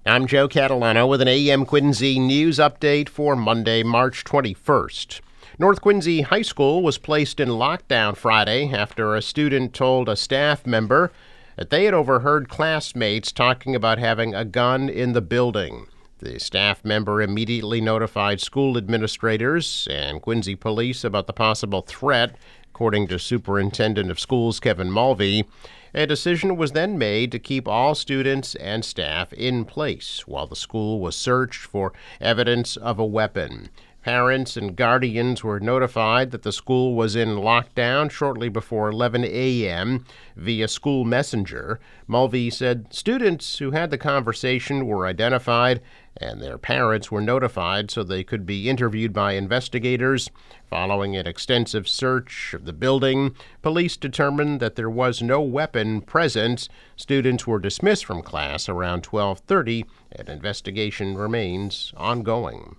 I'm Joe Catalano with an AM Quincy news update for Monday, March 21st. North Quincy High School was placed in lockdown Friday after a student told a staff member that they had overheard classmates talking about having a gun in the building. The staff member immediately notified school administrators and Quincy police about the possible threat, according to Superintendent of Schools Kevin Mulvey. A decision was then made to keep all students and staff in place while the school was searched for evidence of a weapon. Parents and guardians were notified that the school was in lockdown shortly before 11 a.m. via school messenger. Mulvey said students who had the conversation were identified and their parents were notified so they could be interviewed by investigators. Following an extensive search of the building, police determined that there was no weapon present. Students were dismissed from class around 12:30, and investigation remains ongoing.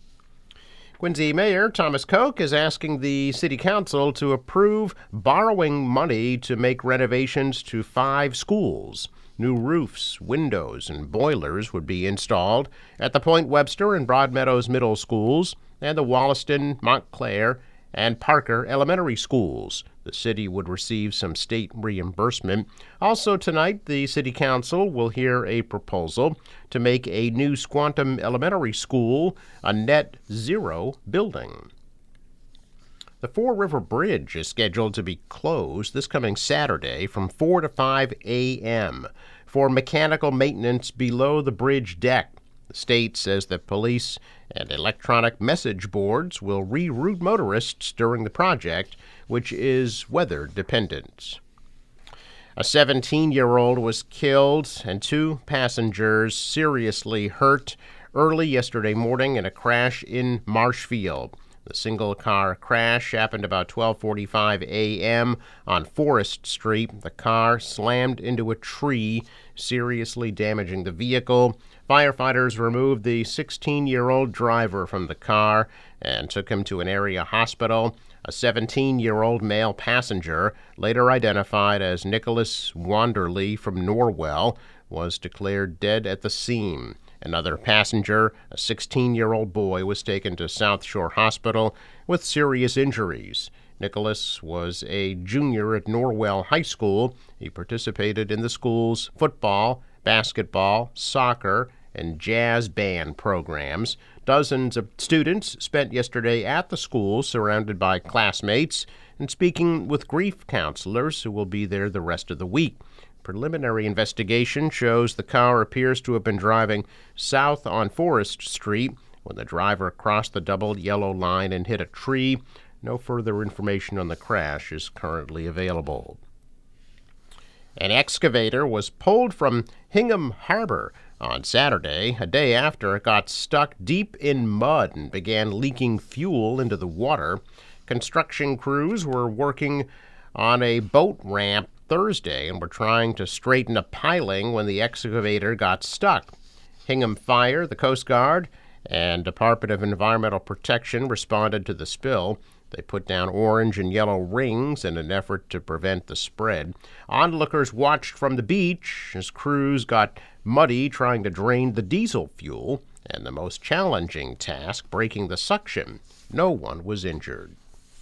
Quincy Mayor Thomas Koch is asking the City Council to approve borrowing money to make renovations to 5 schools. New roofs, windows, and boilers would be installed at the Point Webster and Broadmeadows Middle Schools and the Wollaston, Montclair, and Parker Elementary Schools. The city would receive some state reimbursement. Also tonight, the City Council will hear a proposal to make a new Squantum Elementary School a net zero building. The Fore River Bridge is scheduled to be closed this coming Saturday from 4 to 5 a.m. for mechanical maintenance below the bridge deck. The state says that police and electronic message boards will reroute motorists during the project, which is weather dependent. A 17-year-old was killed and 2 passengers seriously hurt early yesterday morning in a crash in Marshfield. The single-car crash happened about 12:45 a.m. on Forest Street. The car slammed into a tree, seriously damaging the vehicle. Firefighters removed the 16-year-old driver from the car and took him to an area hospital. A 17-year-old male passenger, later identified as Nicholas Wanderley from Norwell, was declared dead at the scene. Another passenger, a 16-year-old boy, was taken to South Shore Hospital with serious injuries. Nicholas was a junior at Norwell High School. He participated in the school's football, basketball, soccer, and jazz band programs. Dozens of students spent yesterday at the school surrounded by classmates and speaking with grief counselors who will be there the rest of the week. Preliminary investigation shows the car appears to have been driving south on Forest Street when the driver crossed the double yellow line and hit a tree. No further information on the crash is currently available. An excavator was pulled from Hingham Harbor on Saturday, a day after it got stuck deep in mud and began leaking fuel into the water. Construction crews were working on a boat ramp Thursday and were trying to straighten a piling when the excavator got stuck. Hingham Fire, the Coast Guard, and Department of Environmental Protection responded to the spill. They put down orange and yellow rings in an effort to prevent the spread. Onlookers watched from the beach as crews got muddy trying to drain the diesel fuel, and the most challenging task, breaking the suction. No one was injured.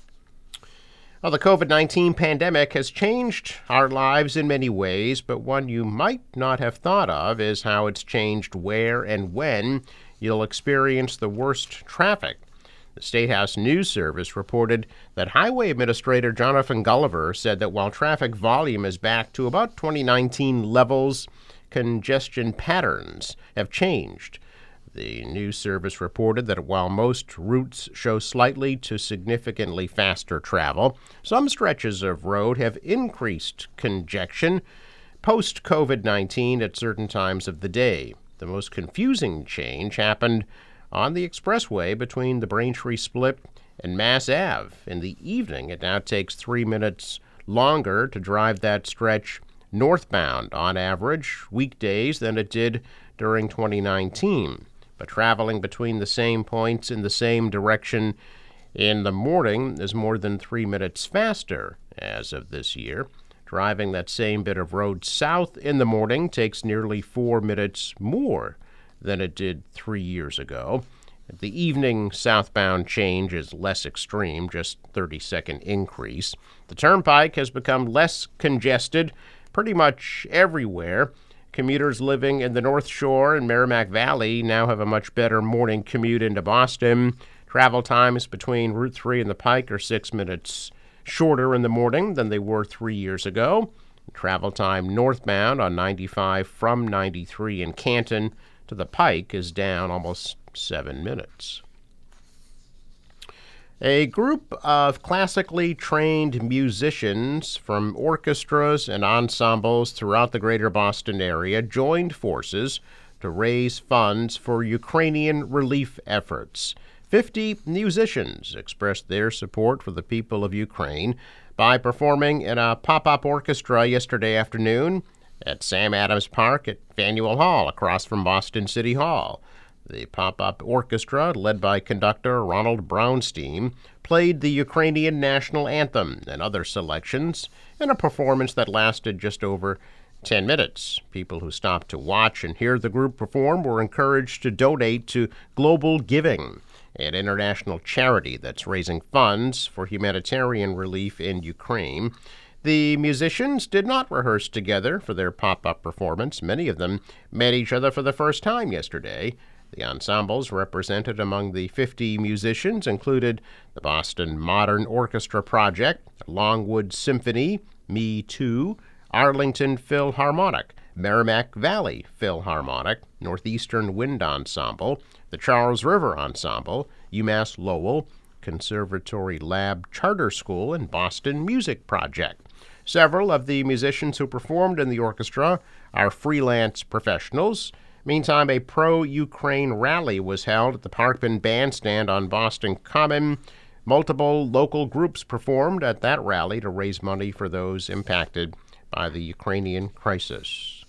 Well, the COVID-19 pandemic has changed our lives in many ways, but one you might not have thought of is how it's changed where and when you'll experience the worst traffic. The State House News Service reported that Highway Administrator Jonathan Gulliver said that while traffic volume is back to about 2019 levels, congestion patterns have changed. The news service reported that while most routes show slightly to significantly faster travel, some stretches of road have increased congestion post-COVID-19 at certain times of the day. The most confusing change happened on the expressway between the Braintree Split and Mass Ave. In the evening, it now takes 3 minutes longer to drive that stretch northbound on average weekdays than it did during 2019. But traveling between the same points in the same direction in the morning is more than 3 minutes faster as of this year. Driving that same bit of road south in the morning takes nearly 4 minutes more than it did 3 years ago. The evening southbound change is less extreme, just 30-second increase. The turnpike has become less congested pretty much everywhere. Commuters living in the North Shore and Merrimack Valley now have a much better morning commute into Boston. Travel times between Route 3 and the Pike are 6 minutes shorter in the morning than they were 3 years ago. Travel time northbound on 95 from 93 in Canton to the Pike is down almost 7 minutes. A group of classically trained musicians from orchestras and ensembles throughout the greater Boston area joined forces to raise funds for Ukrainian relief efforts. 50 musicians expressed their support for the people of Ukraine by performing in a pop-up orchestra yesterday afternoon at Sam Adams Park at Faneuil Hall across from Boston City Hall. The pop-up orchestra, led by conductor Ronald Brownstein, played the Ukrainian national anthem and other selections in a performance that lasted just over 10 minutes. People who stopped to watch and hear the group perform were encouraged to donate to Global Giving, an international charity that's raising funds for humanitarian relief in Ukraine. The musicians did not rehearse together for their pop-up performance. Many of them met each other for the first time yesterday. The ensembles represented among the 50 musicians included the Boston Modern Orchestra Project, Longwood Symphony, Me Too, Arlington Philharmonic, Merrimack Valley Philharmonic, Northeastern Wind Ensemble, the Charles River Ensemble, UMass Lowell, Conservatory Lab Charter School, and Boston Music Project. Several of the musicians who performed in the orchestra are freelance professionals. Meantime, a pro-Ukraine rally was held at the Parkman Bandstand on Boston Common. Multiple local groups performed at that rally to raise money for those impacted by the Ukrainian crisis.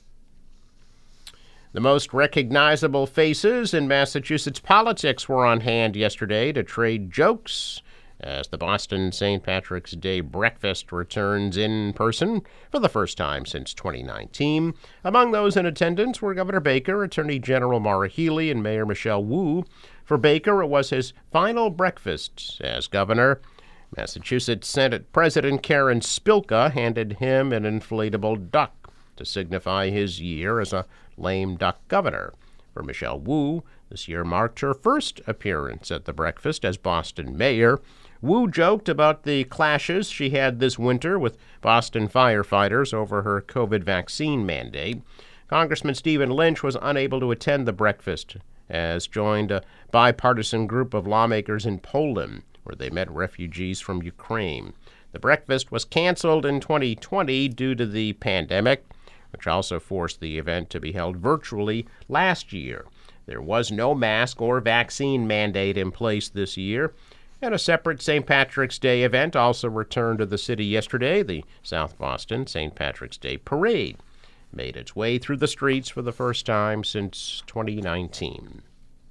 The most recognizable faces in Massachusetts politics were on hand yesterday to trade jokes as the Boston St. Patrick's Day breakfast returns in person for the first time since 2019. Among those in attendance were Governor Baker, Attorney General Maura Healey, and Mayor Michelle Wu. For Baker, it was his final breakfast as governor. Massachusetts Senate President Karen Spilka handed him an inflatable duck to signify his year as a lame duck governor. For Michelle Wu, this year marked her first appearance at the breakfast as Boston mayor. Wu joked about the clashes she had this winter with Boston firefighters over her COVID vaccine mandate. Congressman Stephen Lynch was unable to attend the breakfast, as joined a bipartisan group of lawmakers in Poland, where they met refugees from Ukraine. The breakfast was canceled in 2020 due to the pandemic, which also forced the event to be held virtually last year. There was no mask or vaccine mandate in place this year. And a separate St. Patrick's Day event also returned to the city yesterday. The South Boston St. Patrick's Day Parade made its way through the streets for the first time since 2019.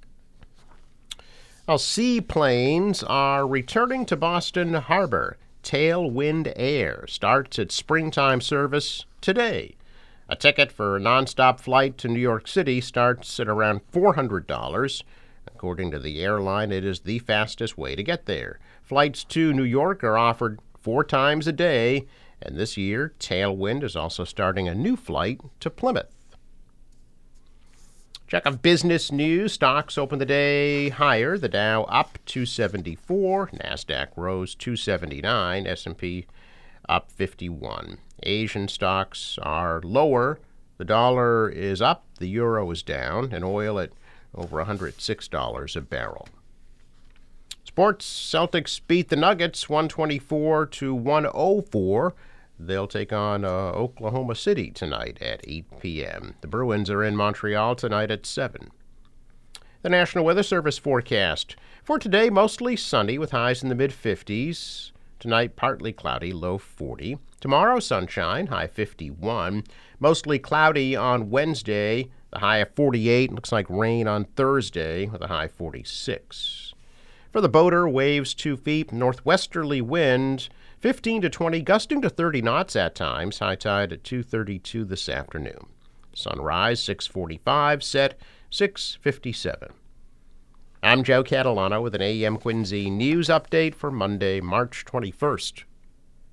Well, seaplanes are returning to Boston Harbor. Tailwind Air starts its springtime service today. A ticket for a nonstop flight to New York City starts at around $400. According to the airline, it is the fastest way to get there. Flights to New York are offered 4 times a day, and this year, Tailwind is also starting a new flight to Plymouth. Check of business news. Stocks opened the day higher. The Dow up 274, NASDAQ rose 279, S&P up 51. Asian stocks are lower. The dollar is up, the euro is down, and oil at over $106 a barrel. Sports, Celtics beat the Nuggets 124-104. They'll take on Oklahoma City tonight at 8 p.m. The Bruins are in Montreal tonight at 7. The National Weather Service forecast. For today, mostly sunny with highs in the mid-50s. Tonight, partly cloudy, low 40. Tomorrow, sunshine, high 51. Mostly cloudy on Wednesday, the high of 48. Looks like rain on Thursday with a high 46. For the boater, waves 2 feet, northwesterly wind 15 to 20, gusting to 30 knots at times. High tide at 2:32 this afternoon. Sunrise 6:45, set 657. I'm Joe Catalano with an AM Quincy news update for Monday, March 21st.